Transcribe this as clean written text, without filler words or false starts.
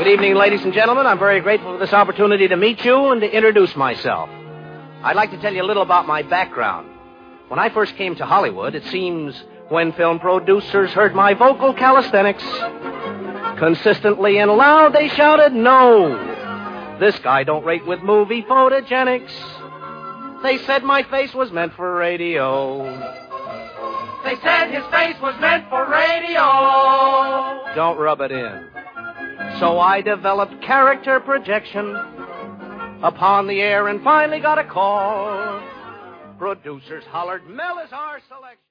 Good evening, ladies and gentlemen. I'm very grateful for this opportunity to meet you and to introduce myself. I'd like to tell you a little about my background. When I first came to Hollywood, it seems when film producers heard my vocal calisthenics, consistently and loud they shouted, "No! This guy don't rate with movie photogenics." They said my face was meant for radio. They said his face was meant for radio. Don't rub it in. So I developed character projection upon the air and finally got a call. Producers hollered, "Mel is our selection."